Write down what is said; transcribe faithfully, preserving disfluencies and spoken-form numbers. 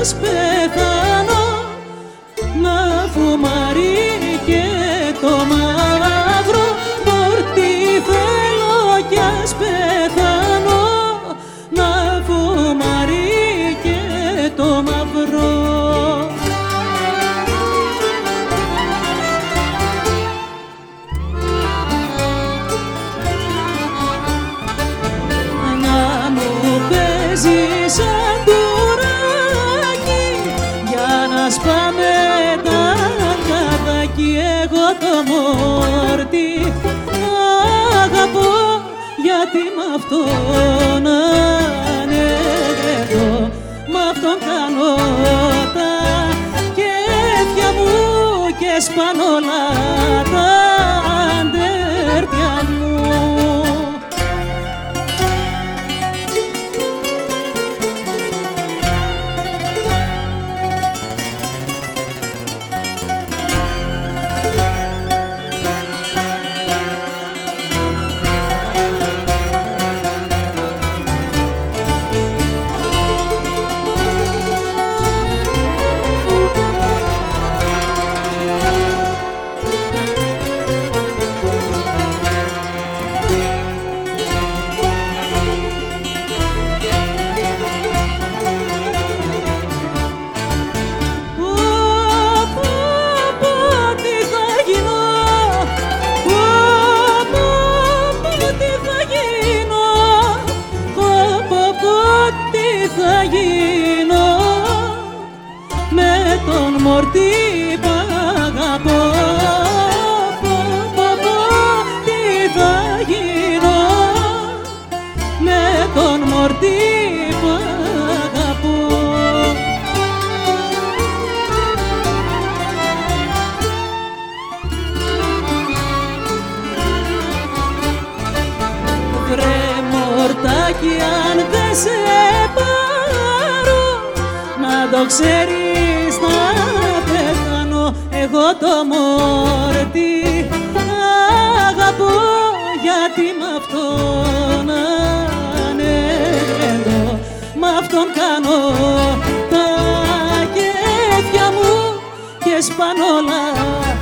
ας πεθάνω, να φουμάρει και το μαύρο μορτί θέλω κι ας πεθάνω, να φουμάρει και το μαύρο. Σαν τουράκι για να σπάμε τα καδάκι, εγώ το μόρτι αγαπώ γιατί μ' αυτόν ανέβω, μ' αυτόν κάνω τα κέφια μου και σπάνω όλα τα αντέρτια μου. Θα γίνω με τον μορτί που αγαπώ, τι θα γίνω με τον μορτί που αγαπώ. Βρε μορτάκι, αν δεν σε να το ξέρεις να πεθάνω, εγώ το μόρτι αγαπώ γιατί μ' αυτόν ανέβω, μ' αυτόν κάνω τα κέφια μου και σπάνω όλα